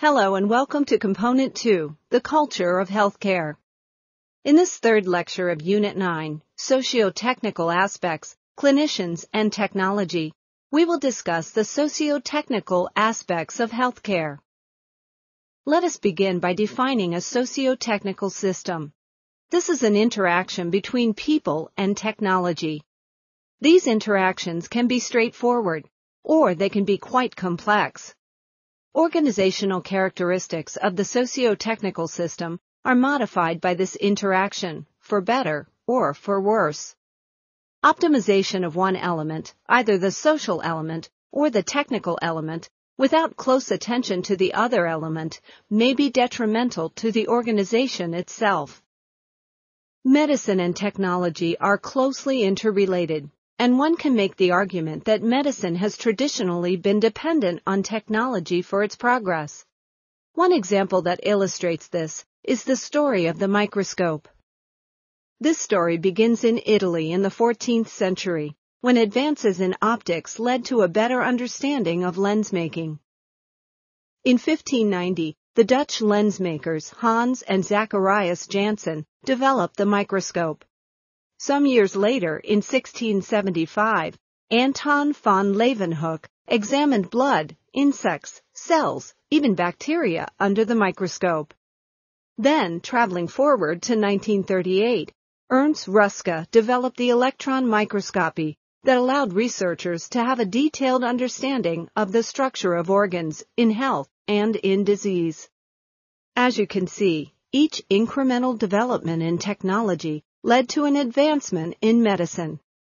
Hello and welcome to Component 2, The Culture of Healthcare. In this third lecture of Unit 9, Socio-Technical Aspects, Clinicians and Technology, we will discuss the socio-technical aspects of healthcare. Let us begin by defining a socio-technical system. This is an interaction between people and technology. These interactions can be straightforward, or they can be quite complex. Organizational characteristics of the socio-technical system are modified by this interaction, for better or for worse. Optimization of one element, either the social element or the technical element, without close attention to the other element, may be detrimental to the organization itself. Medicine and technology are closely interrelated, and one can make the argument that medicine has traditionally been dependent on technology for its progress. One example that illustrates this is the story of the microscope. This story begins in Italy in the 14th century, when advances in optics led to a better understanding of lens making. In 1590, the Dutch lens makers Hans and Zacharias Janssen developed the microscope. Some years later, in 1675, Anton von Leeuwenhoek examined blood, insects, cells, even bacteria under the microscope. Then, traveling forward to 1938, Ernst Ruska developed the electron microscopy that allowed researchers to have a detailed understanding of the structure of organs in health and in disease. As you can see, each incremental development in technology led to an advancement in medicine.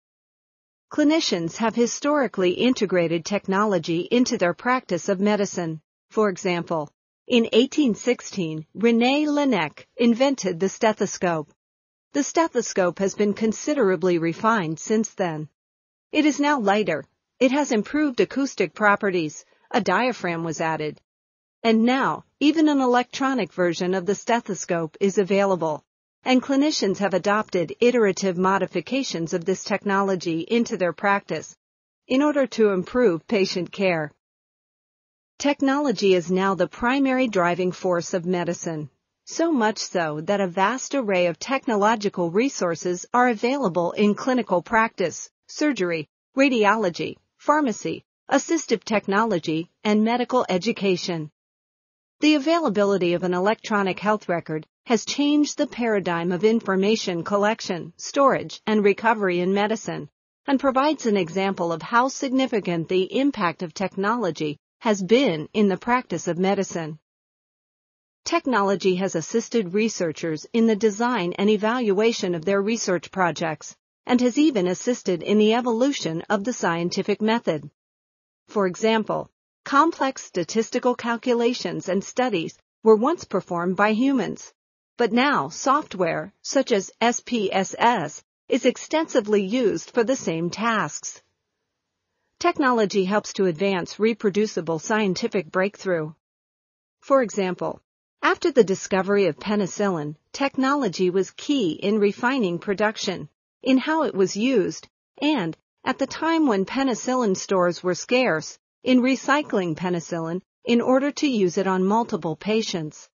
Clinicians have historically integrated technology into their practice of medicine. For example, in 1816, René Laennec invented the stethoscope. The stethoscope has been considerably refined since then. It is now lighter. It has improved acoustic properties. A diaphragm was added. And now, even an electronic version of the stethoscope is available, and clinicians have adopted iterative modifications of this technology into their practice in order to improve patient care. Technology is now the primary driving force of medicine, so much so that a vast array of technological resources are available in clinical practice, surgery, radiology, pharmacy, assistive technology, and medical education. The availability of an electronic health record has changed the paradigm of information collection, storage, and recovery in medicine, and provides an example of how significant the impact of technology has been in the practice of medicine. Technology has assisted researchers in the design and evaluation of their research projects, and has even assisted in the evolution of the scientific method. For example, complex statistical calculations and studies were once performed by humans, but now software, such as SPSS, is extensively used for the same tasks. Technology helps to advance reproducible scientific breakthrough. For example, after the discovery of penicillin, technology was key in refining production, in how it was used, and, at the time when penicillin stores were scarce, in recycling penicillin in order to use it on multiple patients.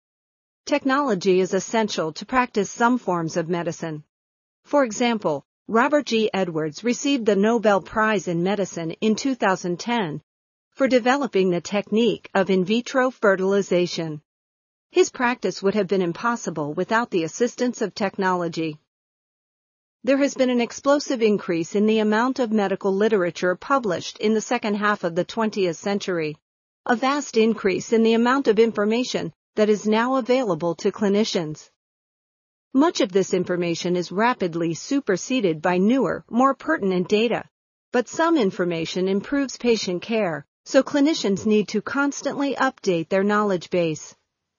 Technology is essential to practice some forms of medicine. For example, Robert G. Edwards received the Nobel Prize in Medicine in 2010 for developing the technique of in vitro fertilization. His practice would have been impossible without the assistance of technology. There has been an explosive increase in the amount of medical literature published in the second half of the 20th century, a vast increase in the amount of information that is now available to clinicians. Much of this information is rapidly superseded by newer, more pertinent data, but some information improves patient care, so clinicians need to constantly update their knowledge base.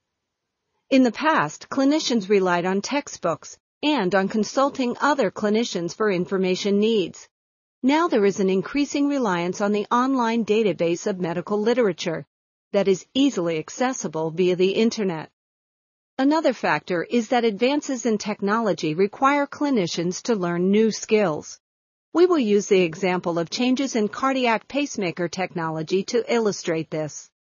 In the past, clinicians relied on textbooks and on consulting other clinicians for information needs. Now there is an increasing reliance on the online database of medical literature that is easily accessible via the Internet. Another factor is that advances in technology require clinicians to learn new skills. We will use the example of changes in cardiac pacemaker technology to illustrate this.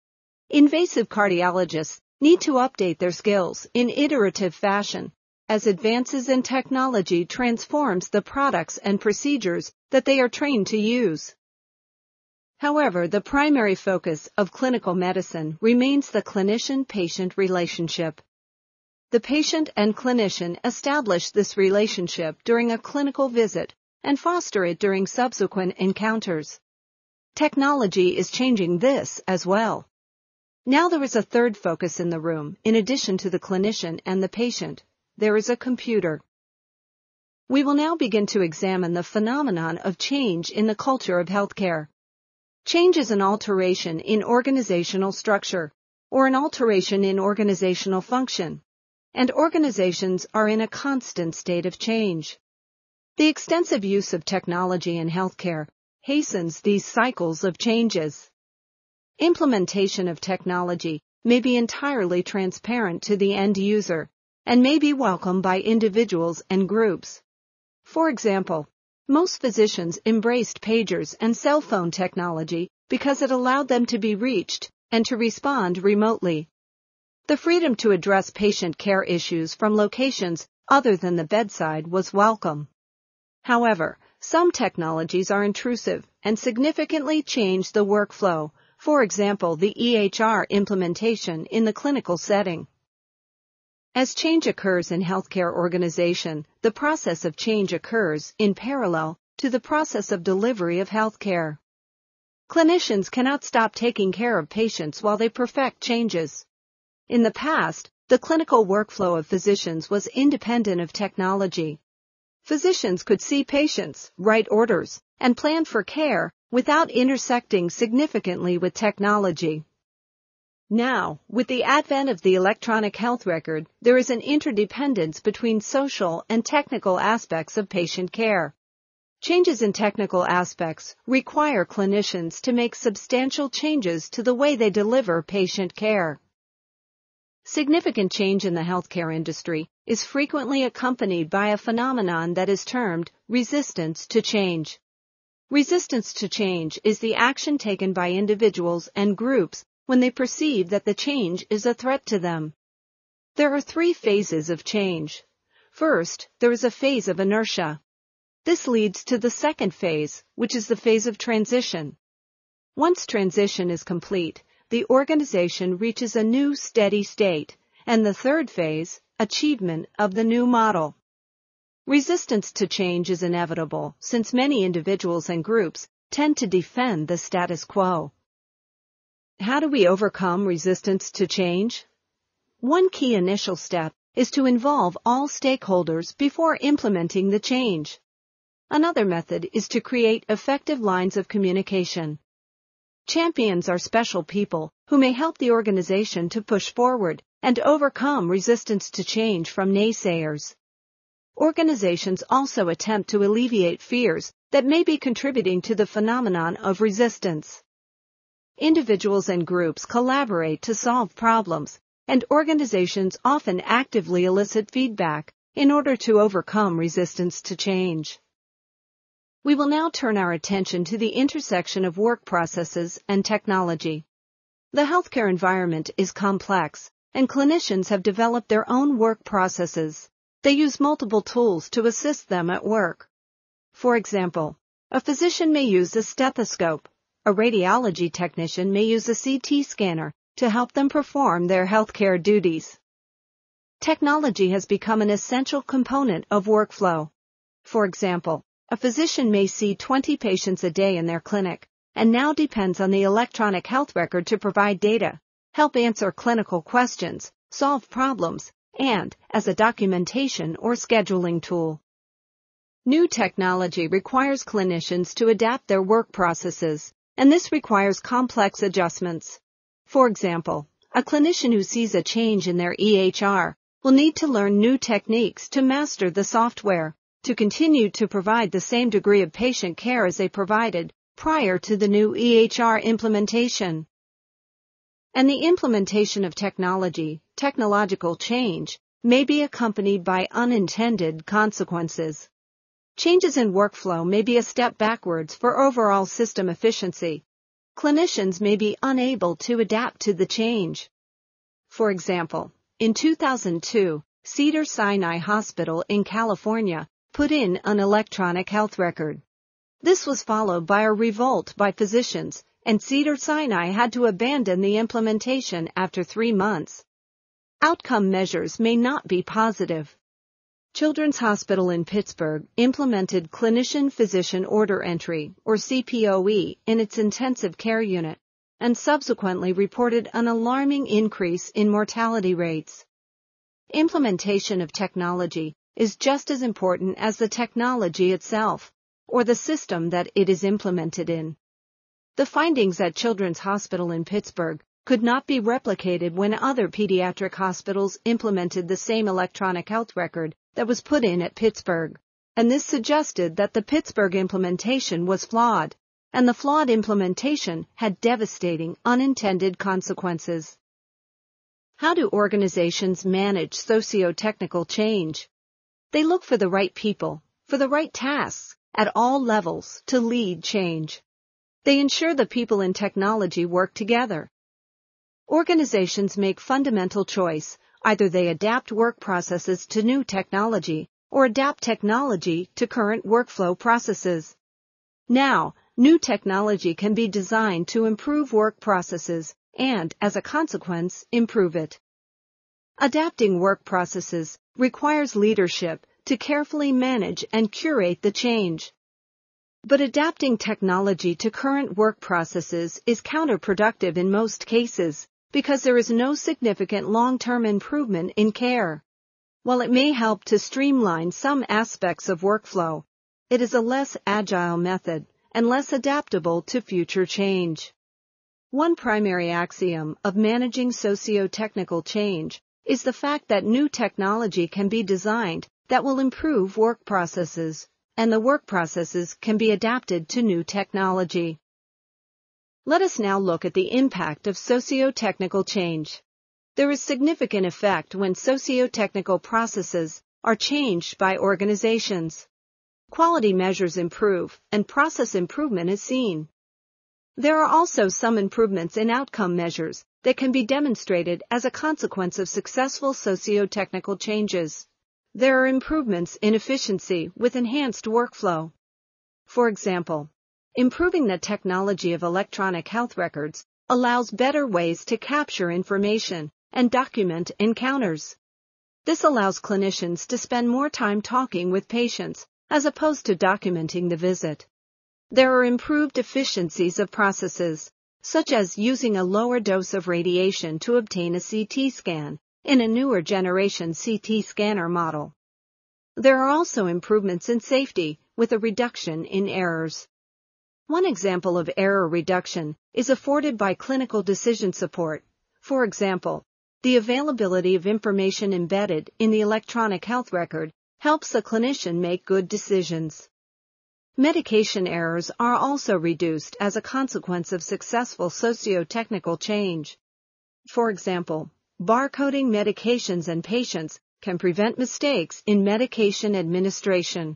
Invasive cardiologists need to update their skills in iterative fashion as advances in technology transforms the products and procedures that they are trained to use. However, the primary focus of clinical medicine remains the clinician-patient relationship. The patient and clinician establish this relationship during a clinical visit and foster it during subsequent encounters. Technology is changing this as well. Now there is a third focus in the room. In addition to the clinician and the patient, there is a computer. We will now begin to examine the phenomenon of change in the culture of healthcare. Change is an alteration in organizational structure, or an alteration in organizational function, and organizations are in a constant state of change. The extensive use of technology in healthcare hastens these cycles of changes. Implementation of technology may be entirely transparent to the end user and may be welcomed by individuals and groups. For example, most physicians embraced pagers and cell phone technology because it allowed them to be reached and to respond remotely. The freedom to address patient care issues from locations other than the bedside was welcome. However, some technologies are intrusive and significantly change the workflow, for example, the EHR implementation in the clinical setting. As change occurs in healthcare organization, the process of change occurs in parallel to the process of delivery of healthcare. Clinicians cannot stop taking care of patients while they perfect changes. In the past, the clinical workflow of physicians was independent of technology. Physicians could see patients, write orders, and plan for care without intersecting significantly with technology. Now, with the advent of the electronic health record, there is an interdependence between social and technical aspects of patient care. Changes in technical aspects require clinicians to make substantial changes to the way they deliver patient care. Significant change in the healthcare industry is frequently accompanied by a phenomenon that is termed resistance to change. Resistance to change is the action taken by individuals and groups when they perceive that the change is a threat to them. There are three phases of change. First, there is a phase of inertia. This leads to the second phase, which is the phase of transition. Once transition is complete, the organization reaches a new steady state, and the third phase, achievement of the new model. Resistance to change is inevitable, since many individuals and groups tend to defend the status quo. How do we overcome resistance to change? One key initial step is to involve all stakeholders before implementing the change. Another method is to create effective lines of communication. Champions are special people who may help the organization to push forward and overcome resistance to change from naysayers. Organizations also attempt to alleviate fears that may be contributing to the phenomenon of resistance. Individuals and groups collaborate to solve problems, and organizations often actively elicit feedback in order to overcome resistance to change. We will now turn our attention to the intersection of work processes and technology. The healthcare environment is complex, and clinicians have developed their own work processes. They use multiple tools to assist them at work. For example, a physician may use a stethoscope. A radiology technician may use a CT scanner to help them perform their healthcare duties. Technology has become an essential component of workflow. For example, a physician may see 20 patients a day in their clinic, and now depends on the electronic health record to provide data, help answer clinical questions, solve problems, and as a documentation or scheduling tool. New technology requires clinicians to adapt their work processes, and this requires complex adjustments. For example, a clinician who sees a change in their EHR will need to learn new techniques to master the software, to continue to provide the same degree of patient care as they provided prior to the new EHR implementation. And the implementation of technological change, may be accompanied by unintended consequences. Changes in workflow may be a step backwards for overall system efficiency. clinicians may be unable to adapt to the change. For example, in 2002, Cedars-Sinai Hospital in California put in an electronic health record. This was followed by a revolt by physicians, and Cedars-Sinai had to abandon the implementation after 3 months. Outcome measures may not be positive. Children's Hospital in Pittsburgh implemented Clinician-Physician Order Entry, or CPOE, in its intensive care unit, and subsequently reported an alarming increase in mortality rates. Implementation of technology is just as important as the technology itself, or the system that it is implemented in. The findings at Children's Hospital in Pittsburgh could not be replicated when other pediatric hospitals implemented the same electronic health record that was put in at Pittsburgh, and this suggested that the Pittsburgh implementation was flawed, and the flawed implementation had devastating unintended consequences. How do organizations manage socio-technical change? They look for the right people, for the right tasks, at all levels to lead change. They ensure the people in technology work together. Organizations make fundamental choice. Either they adapt work processes to new technology or adapt technology to current workflow processes. Now, new technology can be designed to improve work processes and, as a consequence, improve it. Adapting work processes requires leadership to carefully manage and curate the change. But adapting technology to current work processes is counterproductive in most cases because there is no significant long-term improvement in care. While it may help to streamline some aspects of workflow, it is a less agile method and less adaptable to future change. One primary axiom of managing socio-technical change is the fact that new technology can be designed that will improve work processes, and the work processes can be adapted to new technology. Let us now look at the impact of socio-technical change. There is significant effect when socio-technical processes are changed by organizations. Quality measures improve, and process improvement is seen. There are also some improvements in outcome measures that can be demonstrated as a consequence of successful socio-technical changes. There are improvements in efficiency with enhanced workflow. For example, improving the technology of electronic health records allows better ways to capture information and document encounters. This allows clinicians to spend more time talking with patients as opposed to documenting the visit. There are improved efficiencies of processes, such as using a lower dose of radiation to obtain a CT scan in a newer generation CT scanner model. There are also improvements in safety with a reduction in errors. One example of error reduction is afforded by clinical decision support. For example, the availability of information embedded in the electronic health record helps the clinician make good decisions. Medication errors are also reduced as a consequence of successful socio-technical change. For example, barcoding medications and patients can prevent mistakes in medication administration.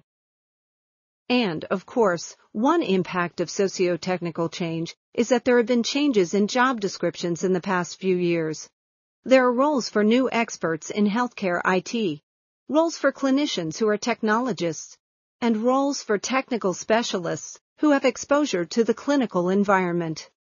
And, of course, one impact of socio-technical change is that there have been changes in job descriptions in the past few years. There are roles for new experts in healthcare IT, roles for clinicians who are technologists, and roles for technical specialists who have exposure to the clinical environment.